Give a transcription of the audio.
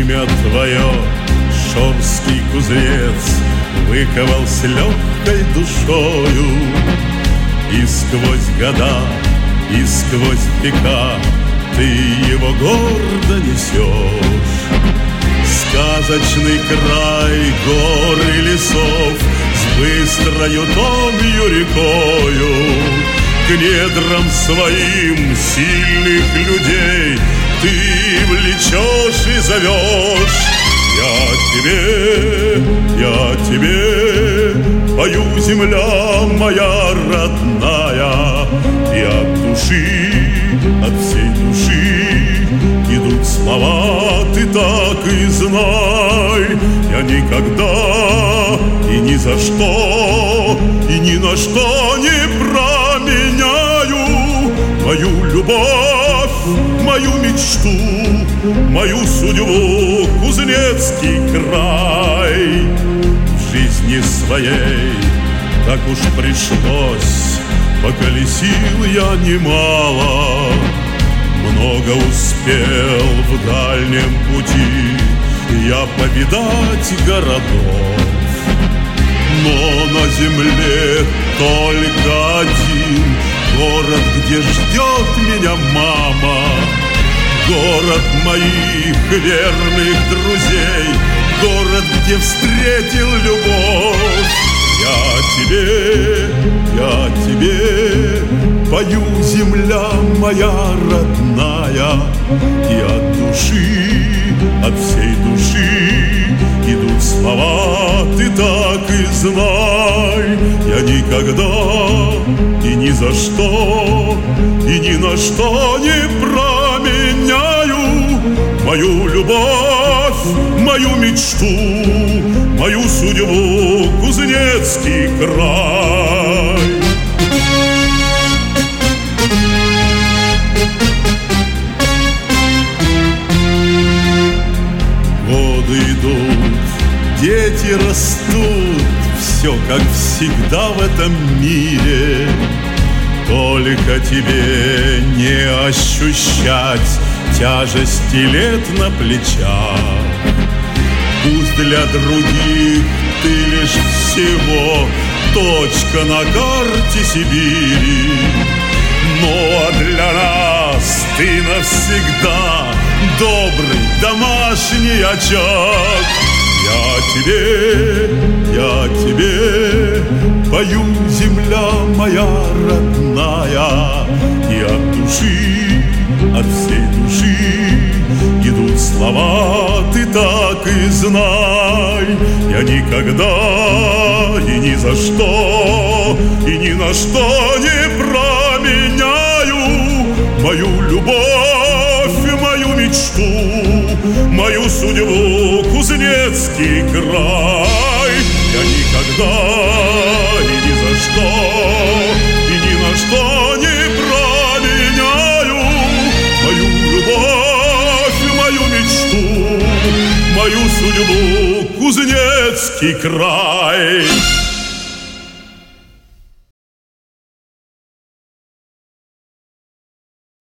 Имя твое Шорский кузнец выковал с легкой душою, и сквозь года, и сквозь века ты его гордо несешь. Сказочный край гор и лесов с быстрою томью рекою, к недрам своим сильных людей ты влечешь и зовешь. Я тебе пою, земля моя родная, и от души, от всей души идут слова, ты так и знай. Я никогда и ни за что, и ни на что не променяю мою любовь, мою мечту, мою судьбу, Кузнецкий край. В жизни своей так уж пришлось, поколесил я немало, много успел в дальнем пути я повидать городов. Но на земле только один город, где ждет меня мама, город моих верных друзей, город, где встретил любовь. Я тебе пою, земля моя родная, и от души, от всей души идут слова, ты так и знай. Я никогда и ни за что, и ни на что не променяю мою любовь, мою мечту, мою судьбу, Кузнецкий край. Годы идут, дети растут, все как всегда в этом мире. Только тебе не ощущать тяжести лет на плечах. Пусть для других ты лишь всего точка на карте Сибири, но для нас ты навсегда добрый домашний очаг. Я тебе пою, земля моя родная, и от души, от всей души идут слова, ты так и знай. Я никогда и ни за что, и ни на что не променяю мою любовь, мою мечту, мою судьбу, Кузнецкий край. Я никогда и ни за что, и ни на что не променяю мою любовь, мою мечту, мою судьбу, Кузнецкий край.